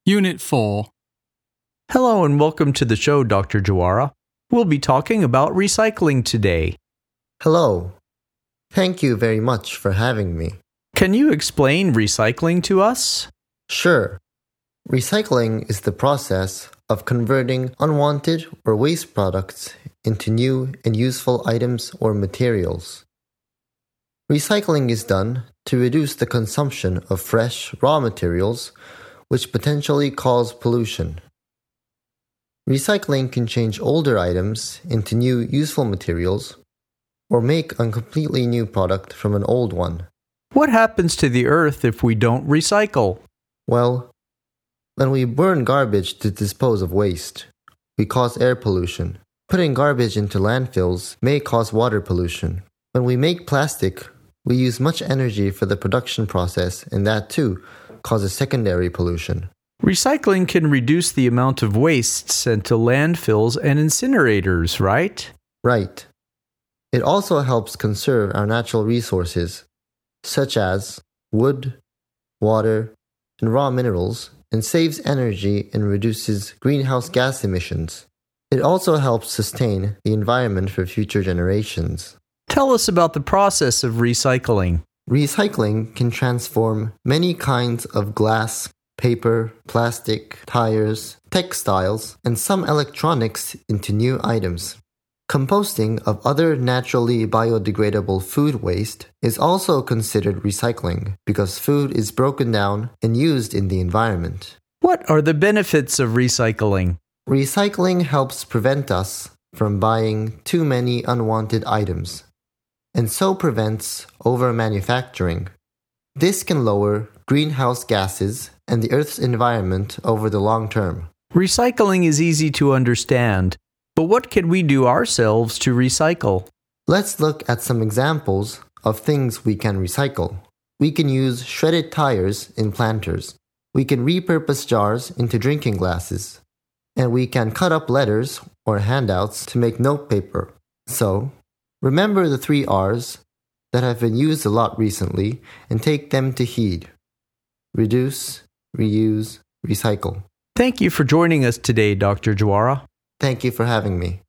Unit 4. Hello and welcome to the show, Dr. Jawara. We'll be talking about recycling today. Hello. Thank you very much for having me. Can you explain recycling to us? Sure. Recycling is the process of converting unwanted or waste products into new and useful items or materials. Recycling is done to reduce the consumption of fresh, raw materials, which potentially cause pollution. Recycling can change older items into new, useful materials, or make a completely new product from an old one. What happens to the earth if we don't recycle? Well, when we burn garbage to dispose of waste, we cause air pollution. Putting garbage into landfills may cause water pollution. When we make plastic, we use much energy for the production process, and that too causes secondary pollution. Recycling can reduce the amount of waste sent to landfills and incinerators, right? Right. It also helps conserve our natural resources, such as wood, water, and raw minerals, and saves energy and reduces greenhouse gas emissions. It also helps sustain the environment for future generations. Tell us about the process of recycling. Recycling can transform many kinds of glass, paper, plastic, tires, textiles, and some electronics into new items. Composting of other naturally biodegradable food waste is also considered recycling because food is broken down and used in the environment. What are the benefits of recycling? Recycling helps prevent us from buying too many unwanted items, and so prevents over-manufacturing. This can lower greenhouse gases and the Earth's environment over the long term. Recycling is easy to understand, but what can we do ourselves to recycle? Let's look at some examples of things we can recycle. We can use shredded tires in planters. We can repurpose jars into drinking glasses. And we can cut up letters or handouts to make notepaper. So, remember the 3 R's that have been used a lot recently and take them to heed. Reduce, reuse, recycle. Thank you for joining us today, Dr. Jawara. Thank you for having me.